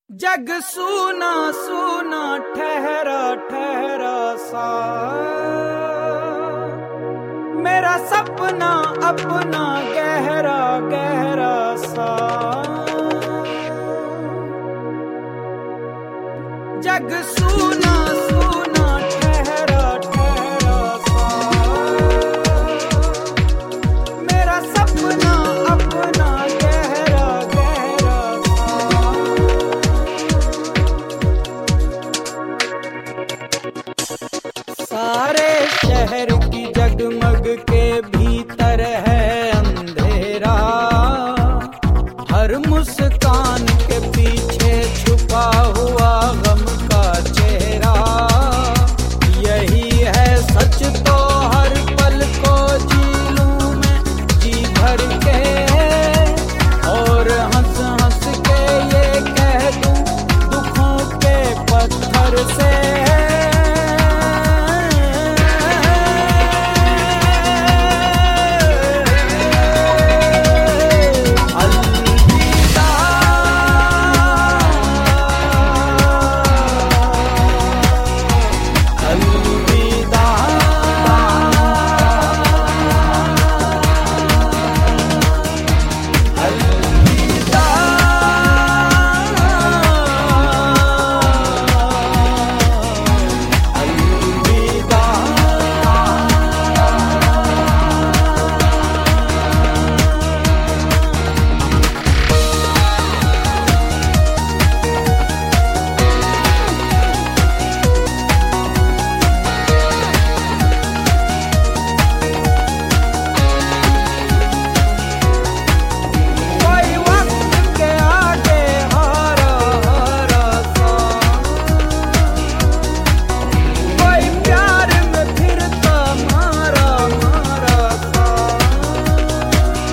जग सूना सूना ठहरा ठहरा सा, मेरा सपना अपना गहरा गहरा सा। जग सूना सूना ठहरा ठहरा सा, मेरा सपना अपना गहरा गहरा सा। सारे शहर की जगमग के भीतर है अंधेरा, हर मुस्कान के पीछे छुपा हुआ गम का चेहरा। यही है सच तो हर पल को जी लूं मैं जी भर के, और हंस हंस के ये कह दूं दुखों के पत्थर से।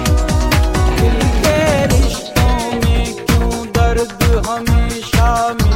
हमेशा